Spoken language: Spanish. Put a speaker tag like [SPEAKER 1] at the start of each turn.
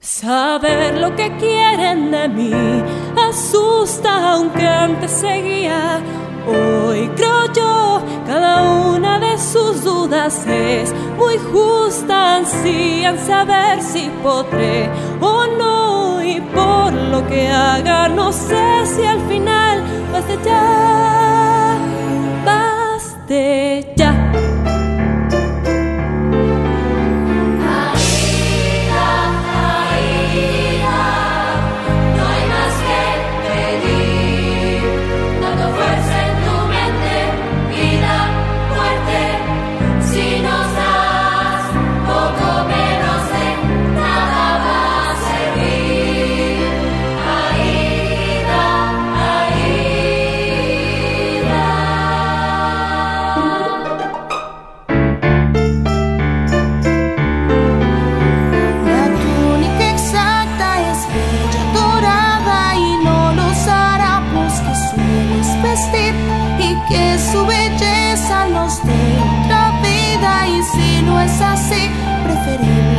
[SPEAKER 1] Saber lo que quieren de mí asusta, aunque antes seguía. Hoy creo yo, cada una de sus dudas es muy justa. Ansían saber si podré o no, y por lo que haga no sé si al final baste ya, baste ya.
[SPEAKER 2] Su belleza nos dé otra vida, y si no es así, preferimos